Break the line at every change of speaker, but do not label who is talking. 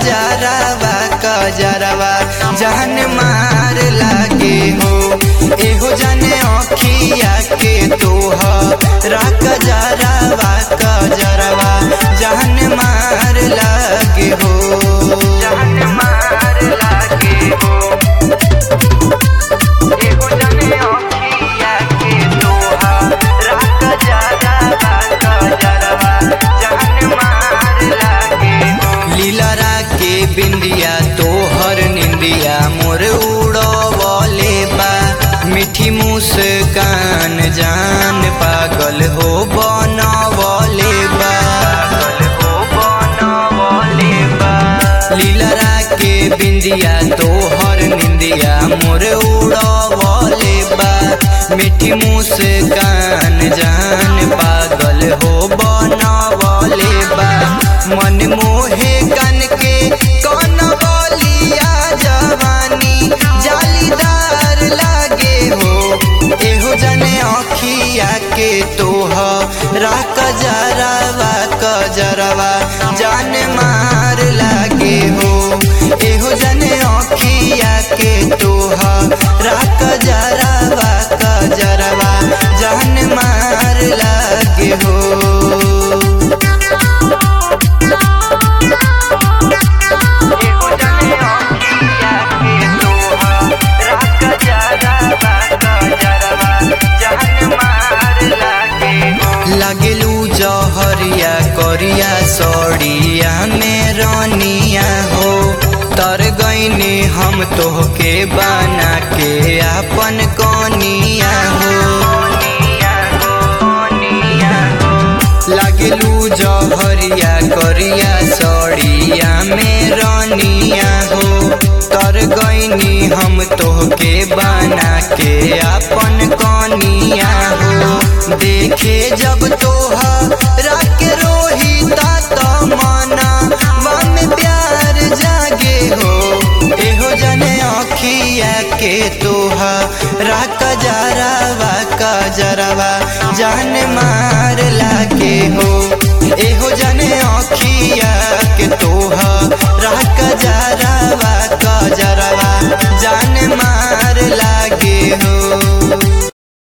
कजरवा कजरवा जान मार लागे हो एहो जाने अखिया के तोहरा कजरवा कजरवा जान मार लागे हो जान मार लागे हो एहो जाने अखिया के तोहरा कजरवा कजरवा जान मार लागे हो लीलरा के बिंदिया तोहर निंदिया मोर उड़वले बा मीठी मुस्कान जान पागल हो बनवले बा लीलरा के बिंदिया तोहर निंदिया मोर उड़वले बा मीठी मुस्कान जान पागल हो बनवले बा मन मोहे कन के कौन बोलिया जवानी जालीदार लागे हो एहो जाने अखिया के तोहरा कजरवा कजरवा जान मार लागे हो एहो जाने अखिया के तोहरा कजरवा कजरवा जान मार लागे हो लागेलू जहरिया करिया सड़िया में रनिया हो तर गईने हम तोहके बना के अपन कनिया हो लागेलू जहरिया करिया सड़िया में रनिया हो तर गईनी हम तोहके बना के अपन कनिया हो देखे जब तोहरा के रोहिता त मना में प्यार जागे हो एहो जाने अखिया के तोहरा कजरवा कजरवा जान मार लागे हो एहो जाने अखिया के तोहरा कजरवा कजरवा जान मार